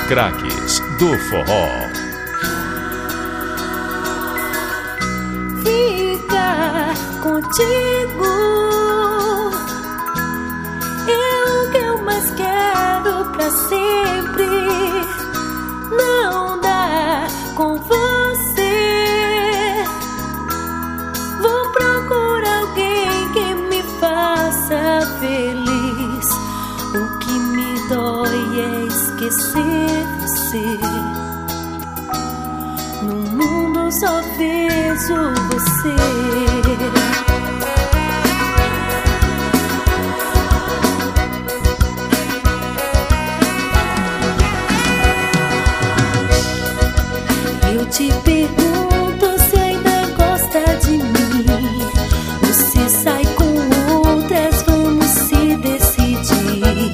craques do forró. Ficar contigo é o que eu mais quero pra sempre. Não dá com você. Vou procurar alguém que me faça feliz. O que me dói é esquecer você. No mundo só vejo você. Eu te pergunto se ainda gosta de mim. Ou se sai com outras, vamos se decidir.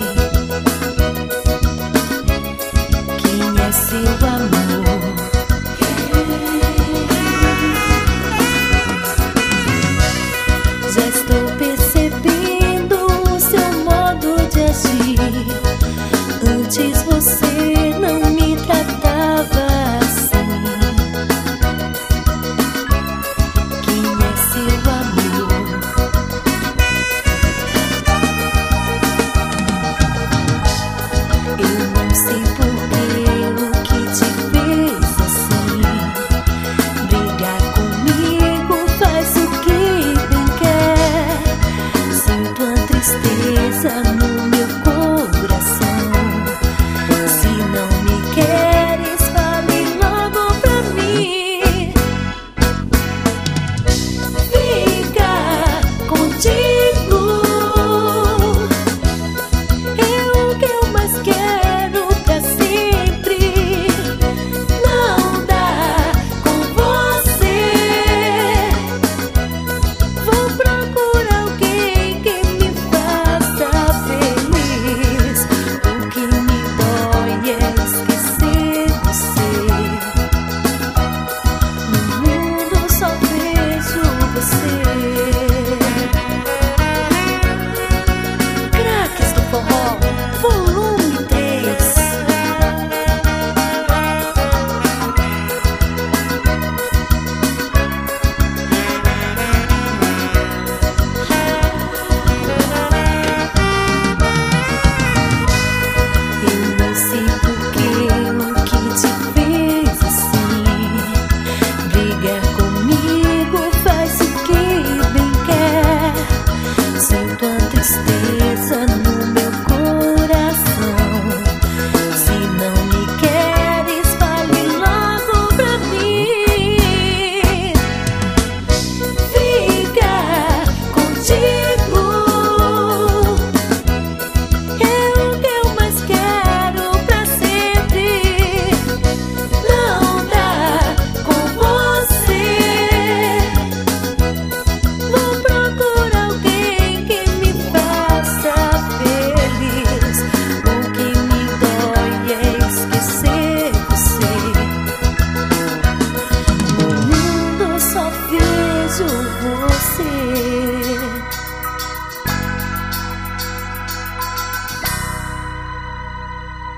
Quem é seu amor? Já estou percebendo o seu modo de agir. Antes você não me tratava assim. Quem é seu amor? Eu não sei porquê o que te fez assim. Brigar comigo, faz o que bem quer. Sinto a tristeza